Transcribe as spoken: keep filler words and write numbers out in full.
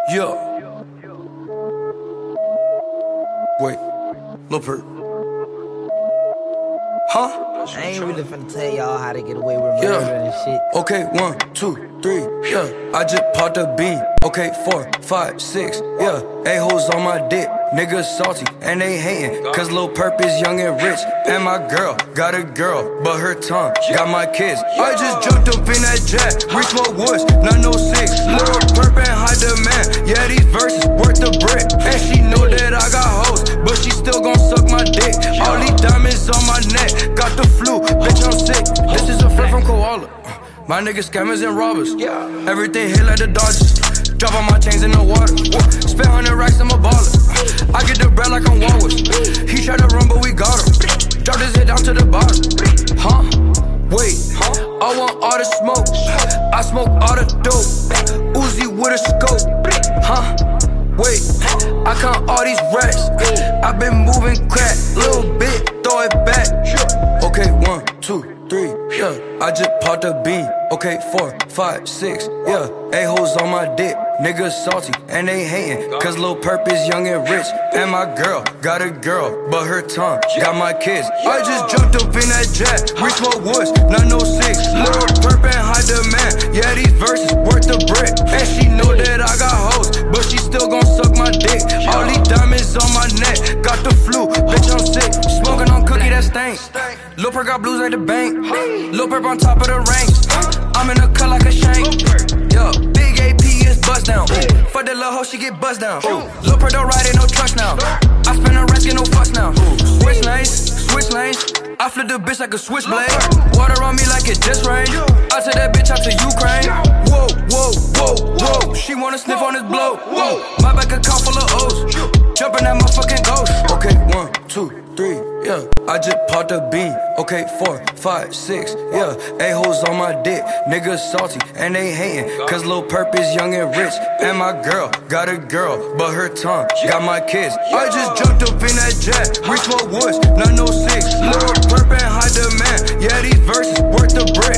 Yeah. Wait, Lil Perk. Huh? I ain't really finna tell y'all how to get away with murder Yeah. and shit. Okay, one, two, three, yeah. I just popped a bean. Okay, four, five, six, yeah. A-hoes on my dick. Niggas salty and they hating. Cause Lil Perp is young and rich. And my girl got a girl, but her tongue got my kids. I just jumped up in that jet. We smoke woods, nine oh six. Lil Perp and high demand. Yeah, these verses worth the brick. And she know that I got hoes, but she still gon' suck my dick. All these diamonds on my neck. Got the flu, bitch, I'm sick. This is a friend from Koala. My niggas scammers and robbers. Everything hit like the Dodgers. Drop all my chains in the water. Spend hundred racks, I'm a baller. I get the bread like I'm Walrus. He tried to run, but we got him. Drop his head down to the bottom. Huh? Wait, I want all the smoke. I smoke all the dope. Uzi with a scope. Huh? Wait, I count all these racks. I been moving crack. Little bit, throw it back. Okay, one, two, three, yeah. I just popped a bean. Okay, four, five, six, yeah. A-hoes on my dick. Niggas salty and they hating. Cause Lil Perp is young and rich. And my girl got a girl, but her tongue got my kids. I just jumped up in that jet. We smoke woods, nine oh six. Lil Perp and high demand. Yeah, these verses worth the brick. And she know that I got hoes, but she still gon' suck my dick. All these diamonds on my neck. Got the flu, bitch, I'm sick. Smoking on cookie that stink. Lil Perp got blues at the bank. Lil Perp on top of the ranks. I'm in a cut like a shank. Yo, big A P is bust down. Fuck that little hoe, she get bust down. Lil Perp don't ride in no trucks now. I spend a rest, get no fucks now. Switch lanes, switch lanes. I flip the bitch like a switchblade. Water on me like it just rained. I took that bitch out to Ukraine. Whoa, whoa, whoa, whoa. She wanna sniff on this blow. Whoa, my back account full of O's. Jumping at my fucking ghost. Okay, one, two, three, yeah. I just popped a bean. Okay, four, five, six, yeah. A-hoes on my dick. Niggas salty and they hating. Cause Lil Perp is young and rich. And my girl got a girl, but her tongue got my kids. I just jumped up in that jet. We smoke woods, nine oh six. Lil Perp and high demand. Yeah, these verses worth the brick.